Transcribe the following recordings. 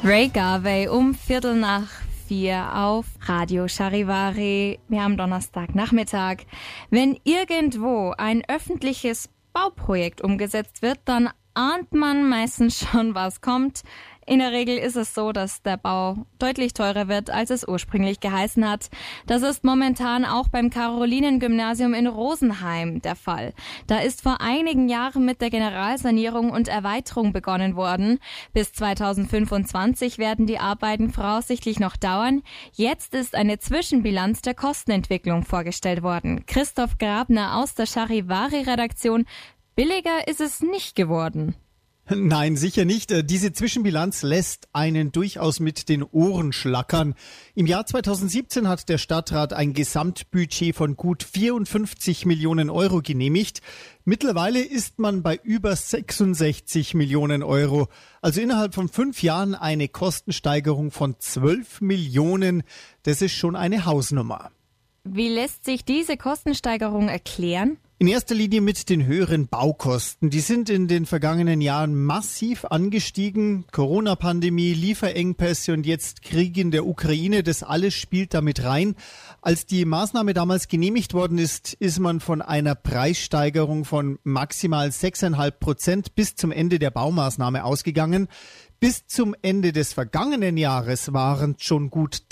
Ray Garvey um 3:45 auf Radio Charivari. Wir haben Donnerstagnachmittag. Wenn irgendwo ein öffentliches Bauprojekt umgesetzt wird, dann ahnt man meistens schon, was kommt. In der Regel ist es so, dass der Bau deutlich teurer wird, als es ursprünglich geheißen hat. Das ist momentan auch beim Carolinengymnasium in Rosenheim der Fall. Da ist vor einigen Jahren mit der Generalsanierung und Erweiterung begonnen worden. Bis 2025 werden die Arbeiten voraussichtlich noch dauern. Jetzt ist eine Zwischenbilanz der Kostenentwicklung vorgestellt worden. Christoph Grabner aus der Charivari-Redaktion. Billiger ist es nicht geworden. Nein, sicher nicht. Diese Zwischenbilanz lässt einen durchaus mit den Ohren schlackern. Im Jahr 2017 hat der Stadtrat ein Gesamtbudget von gut 54 Millionen Euro genehmigt. Mittlerweile ist man bei über 66 Millionen Euro. Also innerhalb von 5 Jahren eine Kostensteigerung von 12 Millionen. Das ist schon eine Hausnummer. Wie lässt sich diese Kostensteigerung erklären? In erster Linie mit den höheren Baukosten. Die sind in den vergangenen Jahren massiv angestiegen. Corona-Pandemie, Lieferengpässe und jetzt Krieg in der Ukraine, das alles spielt damit rein. Als die Maßnahme damals genehmigt worden ist, ist man von einer Preissteigerung von maximal 6,5% bis zum Ende der Baumaßnahme ausgegangen. Bis zum Ende des vergangenen Jahres waren schon gut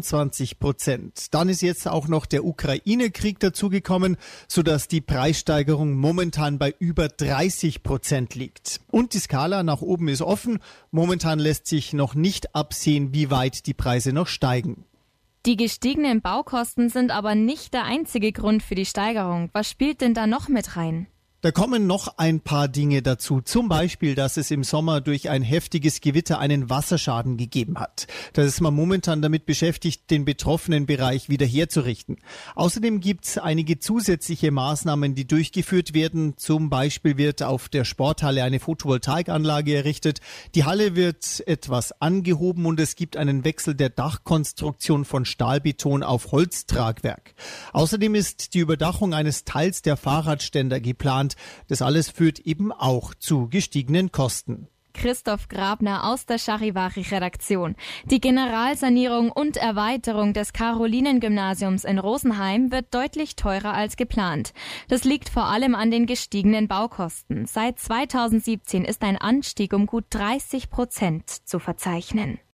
23%. Dann ist jetzt auch noch der Ukraine-Krieg dazugekommen, sodass die Preissteigerung momentan bei über 30% liegt. Und die Skala nach oben ist offen. Momentan lässt sich noch nicht absehen, wie weit die Preise noch steigen. Die gestiegenen Baukosten sind aber nicht der einzige Grund für die Steigerung. Was spielt denn da noch mit rein? Da kommen noch ein paar Dinge dazu. Zum Beispiel, dass es im Sommer durch ein heftiges Gewitter einen Wasserschaden gegeben hat. Da ist man momentan damit beschäftigt, den betroffenen Bereich wieder herzurichten. Außerdem gibt es einige zusätzliche Maßnahmen, die durchgeführt werden. Zum Beispiel wird auf der Sporthalle eine Photovoltaikanlage errichtet. Die Halle wird etwas angehoben und es gibt einen Wechsel der Dachkonstruktion von Stahlbeton auf Holztragwerk. Außerdem ist die Überdachung eines Teils der Fahrradständer geplant. Das alles führt eben auch zu gestiegenen Kosten. Christoph Grabner aus der Charivari-Redaktion. Die Generalsanierung und Erweiterung des Carolinengymnasiums in Rosenheim wird deutlich teurer als geplant. Das liegt vor allem an den gestiegenen Baukosten. Seit 2017 ist ein Anstieg um gut 30% zu verzeichnen.